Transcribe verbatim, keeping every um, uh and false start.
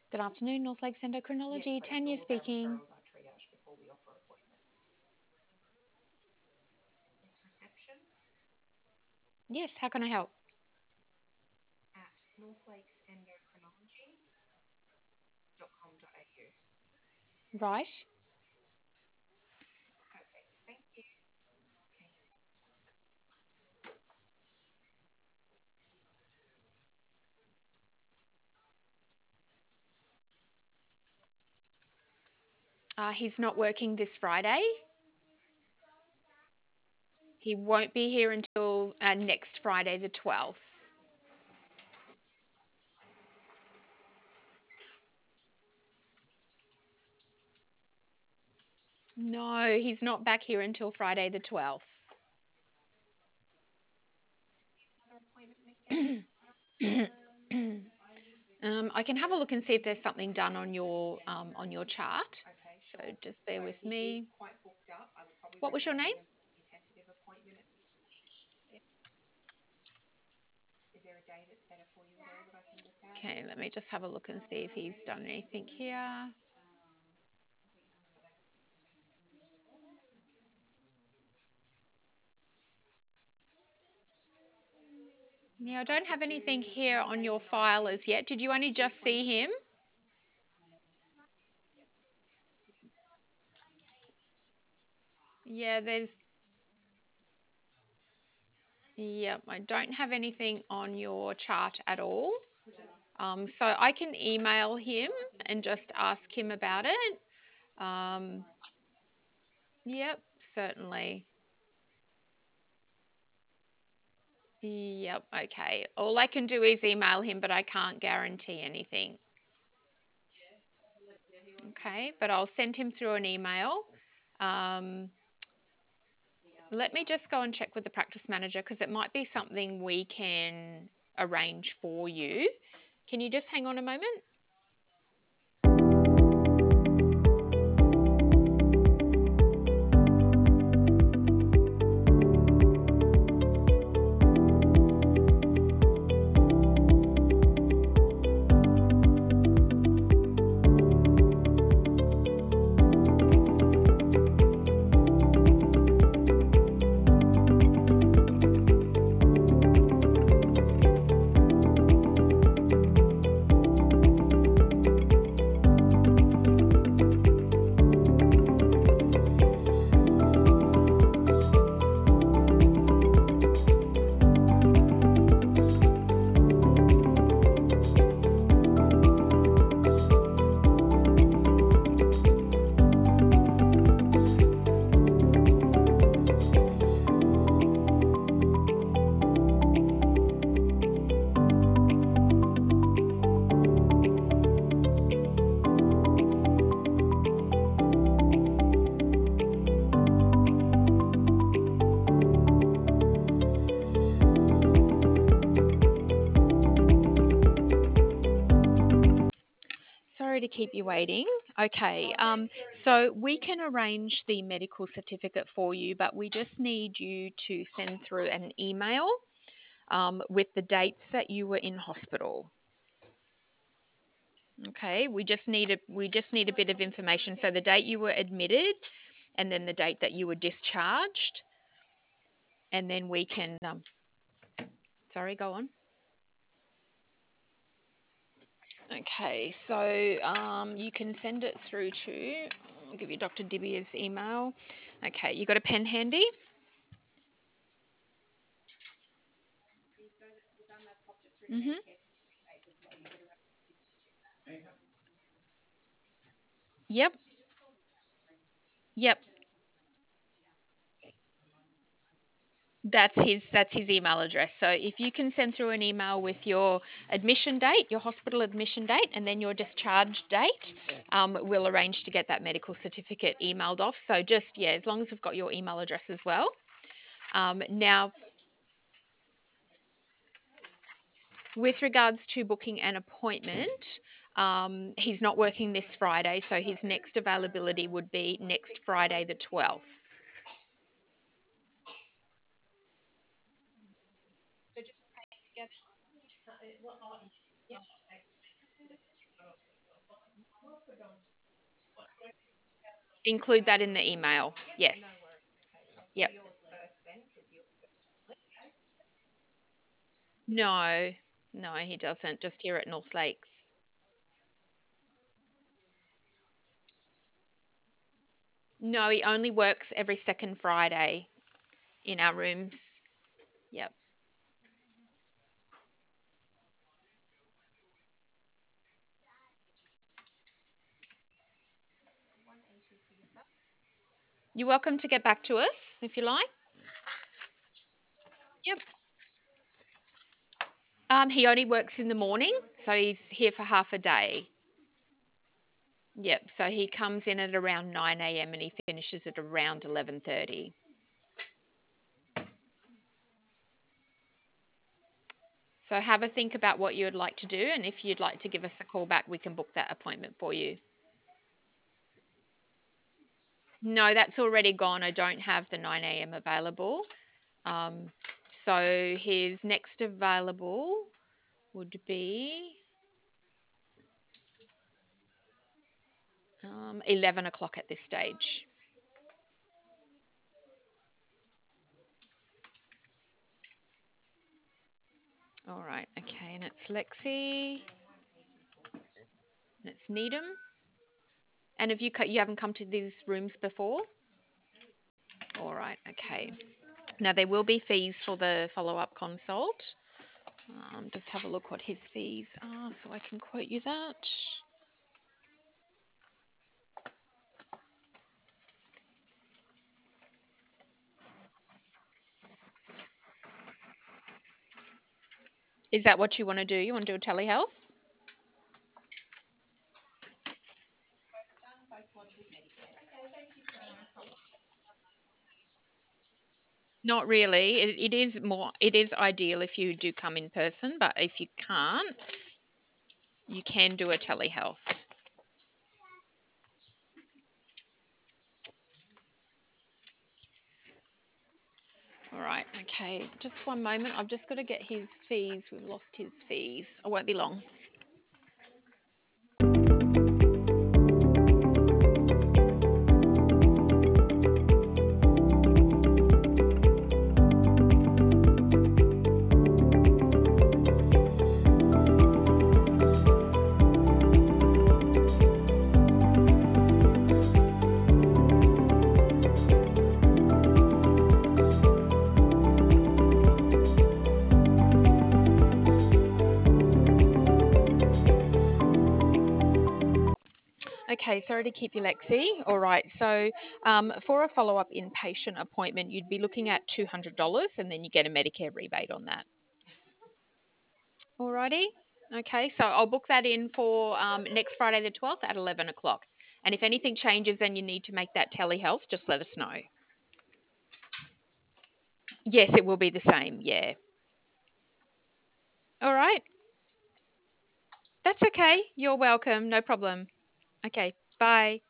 Good afternoon, North Lakes Endocrinology. Tanya speaking. Yes, how can I help? Right. Uh, he's not working this Friday. He won't be here until uh, next Friday, the twelfth. No, he's not back here until Friday, the twelfth. um, I can have a look and see if there's something done on your um, on your chart. So just bear with me. What was your name? Okay, let me just have a look and see if he's done anything here. Yeah, I don't have anything here on your file as yet. Did you only just see him? Yeah, there's, yep, I don't have anything on your chart at all. Um, so I can email him and just ask him about it. Um, yep, certainly. Yep, okay. All I can do is email him, but I can't guarantee anything. Okay, but I'll send him through an email. Um, Let me just go and check with the practice manager because it might be something we can arrange for you. Can you just hang on a moment? Sorry to keep you waiting. Okay, um, so we can arrange the medical certificate for you, but we just need you to send through an email um, with the dates that you were in hospital. Okay, we just need a we just need a bit of information. So the date you were admitted, and then the date that you were discharged, and then we can. Um, sorry, go on. Okay, so um, you can send it through to. I'll give you Doctor Dibbier's email. Okay, you got a pen handy? Mhm. Yep. Yep. That's his that's his email address. So if you can send through an email with your admission date, your hospital admission date, and then your discharge date, um, we'll arrange to get that medical certificate emailed off. So just yeah, as long as we've got your email address as well. Um, now, with regards to booking an appointment, um, he's not working this Friday, so his next availability would be next Friday, the twelfth. Include that in the email. Yes. Yep. No, no, he doesn't. Just here at North Lakes. No, he only works every second Friday in our rooms. Yep. You're welcome to get back to us if you like. Yep. Um, he only works in the morning, so he's here for half a day. Yep. So he comes in at around nine a m and he finishes at around eleven thirty. So have a think about what you would like to do, and if you'd like to give us a call back, we can book that appointment for you. No, that's already gone. I don't have the nine a m available. Um, so his next available would be um, eleven o'clock at this stage. All right, okay, and it's Lexi, and it's Needham. And have you co- you haven't come to these rooms before? All right, okay. Now there will be fees for the follow-up consult. Um, just have a look what his fees are, so I can quote you that. Is that what you want to do? You want to do a telehealth? Not really. It, it is more. It is ideal if you do come in person, but if you can't, you can do a telehealth. All right. Okay. Just one moment. I've just got to get his fees. We've lost his fees. I won't be long. Okay, sorry to keep you, Lexi. All right, so um, for a follow up inpatient appointment, you'd be looking at two hundred dollars and then you get a Medicare rebate on that. Alrighty. Okay, so I'll book that in for um, next Friday the twelfth at eleven o'clock. And if anything changes and you need to make that telehealth, just let us know. Yes, it will be the same. Yeah. All right. That's okay. You're welcome. No problem. Okay. Bye.